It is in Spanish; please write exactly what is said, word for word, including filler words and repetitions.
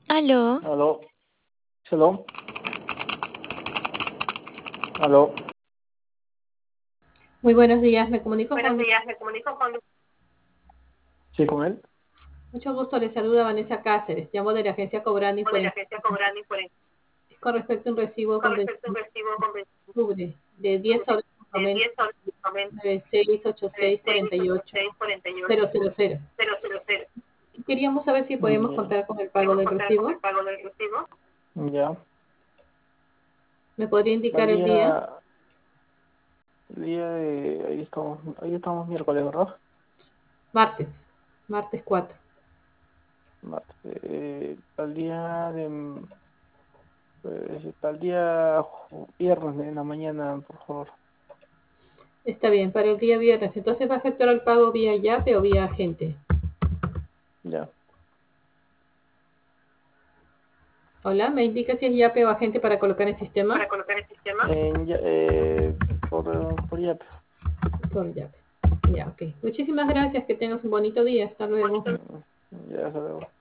Aló. Aló. Shalom. Aló. Muy buenos días, me comunico Buenos con... días, me comunico con... Sí, con él. Mucho gusto, les saluda Vanessa Cáceres, llamo de la agencia Cobrani De por la agencia Cobrani por el... con respecto a un recibo Con con respecto a un veintidós recibo con de octubre de diez de soles noventa diez soles noventa nueve seis ocho seis cuarenta y ocho seis cuarenta y ocho cero cero cero. cero cero cero. Queríamos saber si podemos Ya. contar con el pago ¿Podemos del contar con el recibo. pago del recibo? Ya. ¿Me podría El indicar el día? día... El día de... Ahí estamos, ahí estamos miércoles, ¿verdad? Martes, martes cuatro. Martes. Eh, el día de... Pues, el día ju- viernes en la mañana, por favor. Está bien, para el día viernes. Entonces va a efectuar el pago vía Yape o vía agente. Ya. Hola, ¿me indica si es Yape o agente para colocar en sistema? Para colocar el sistema. En ya- eh, por, por ya. Por Yape. Ya, ok. Muchísimas gracias, que tengas un bonito día. Hasta luego. Ya, hasta luego.